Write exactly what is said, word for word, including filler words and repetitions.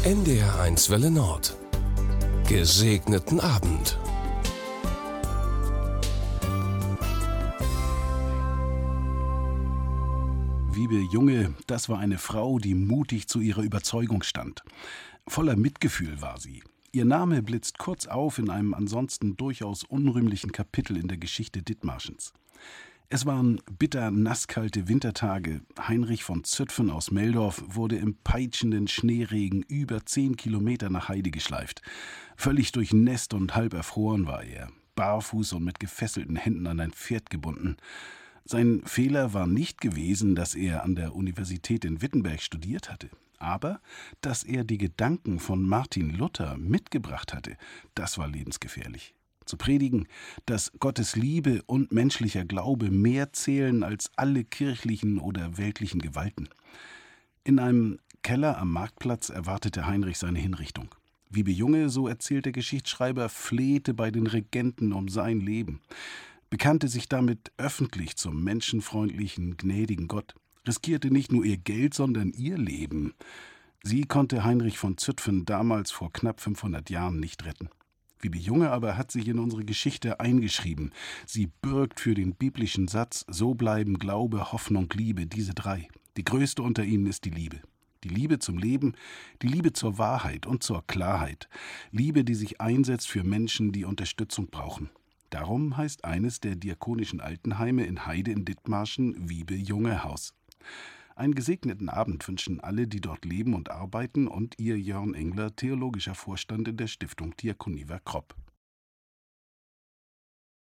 N D R eins Welle Nord. Gesegneten Abend. Wiebe Junge, das war eine Frau, die mutig zu ihrer Überzeugung stand. Voller Mitgefühl war sie. Ihr Name blitzt kurz auf in einem ansonsten durchaus unrühmlichen Kapitel in der Geschichte Dithmarschens. Es waren bitter nasskalte Wintertage. Heinrich von Zütphen aus Meldorf wurde im peitschenden Schneeregen über zehn Kilometer nach Heide geschleift. Völlig durchnässt und halb erfroren war er, barfuß und mit gefesselten Händen an ein Pferd gebunden. Sein Fehler war nicht gewesen, dass er an der Universität in Wittenberg studiert hatte, aber dass er die Gedanken von Martin Luther mitgebracht hatte, das war lebensgefährlich. Zu predigen, dass Gottes Liebe und menschlicher Glaube mehr zählen als alle kirchlichen oder weltlichen Gewalten. In einem Keller am Marktplatz erwartete Heinrich seine Hinrichtung. Wiebe Junge, so erzählt der Geschichtsschreiber, flehte bei den Regenten um sein Leben, bekannte sich damit öffentlich zum menschenfreundlichen, gnädigen Gott, riskierte nicht nur ihr Geld, sondern ihr Leben. Sie konnte Heinrich von Zütphen damals vor knapp fünfhundert Jahren nicht retten. Wiebe Junge aber hat sich in unsere Geschichte eingeschrieben. Sie bürgt für den biblischen Satz: So bleiben Glaube, Hoffnung, Liebe, diese drei. Die größte unter ihnen ist die Liebe. Die Liebe zum Leben, die Liebe zur Wahrheit und zur Klarheit. Liebe, die sich einsetzt für Menschen, die Unterstützung brauchen. Darum heißt eines der diakonischen Altenheime in Heide in Dithmarschen Wiebe Junge Haus. Einen gesegneten Abend wünschen alle, die dort leben und arbeiten, und ihr Jörn Engler, theologischer Vorstand in der Stiftung Diakonie Kropp.